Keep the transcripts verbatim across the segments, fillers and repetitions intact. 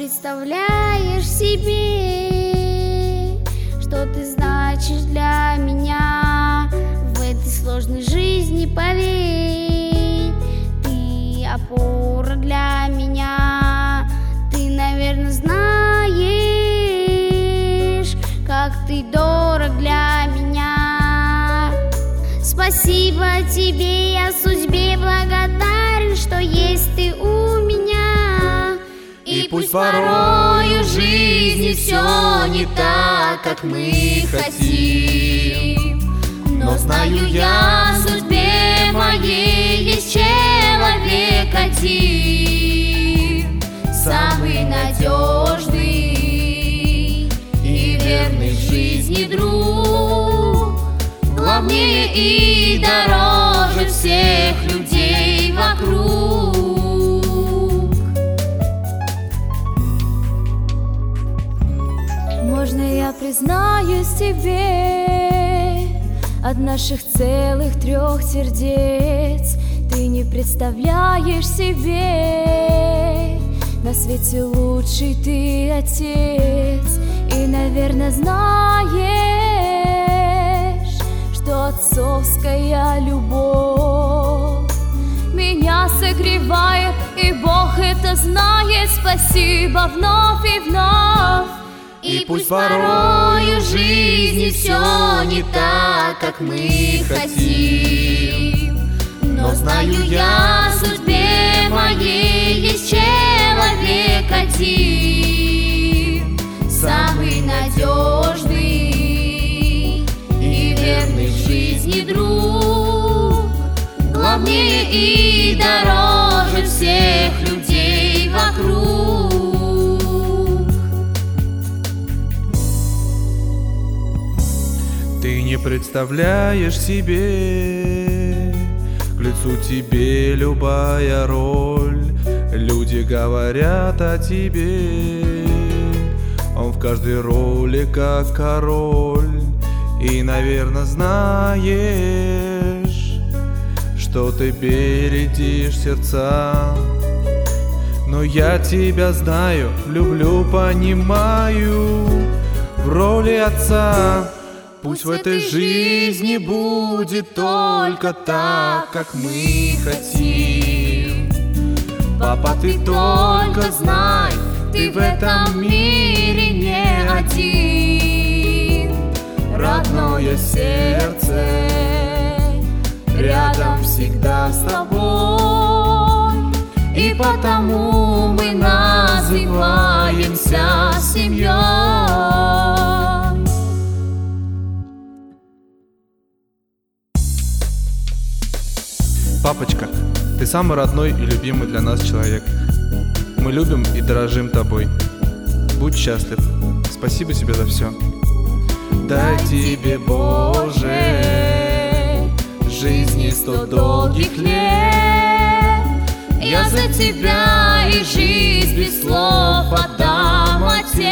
представляешь себе, что ты значишь для меня в этой сложной жизни, поверь. Ты опора для меня, ты, наверное, знаешь, как ты дорог для меня. Спасибо тебе, я судьбе благодарен, что есть ты у меня. И пусть порою в жизни все не так, как мы хотим, но знаю я, в судьбе моей есть человек один, самый надежный и верный в жизни друг, главнее и дороже всех людей вокруг. Можно я признаюсь тебе, от наших целых трех сердец ты не представляешь себе, на свете лучший ты отец. И, наверное, знаешь, что отцовская любовь меня согревает, и Бог это знает. Спасибо вновь и вновь. И пусть порою в жизни все не так, как мы хотим, но знаю я, в судьбе моей есть человек один, самый надежный и верный в жизни друг, главнее и дороже всех людей вокруг. Ты не представляешь себе, к лицу тебе любая роль. Люди говорят о тебе, он в каждой роли как король. И, наверное, знаешь, что ты бередишь сердца. Но я тебя знаю, люблю, понимаю в роли отца. Пусть в этой жизни будет только так, как мы хотим. Папа, ты только знай, ты в этом мире не один. Родное сердце рядом всегда с тобой, и потому мы называемся семьей. Папочка, ты самый родной и любимый для нас человек. Мы любим и дорожим тобой. Будь счастлив. Спасибо тебе за все. Дай тебе, Боже, жизни сто долгих лет. Я за тебя и жизнь без слов отдам, Отец.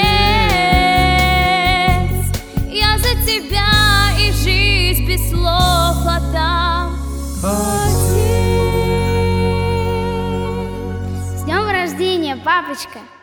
Я за тебя и жизнь без слов отдам, Отец. С днем рождения, папочка!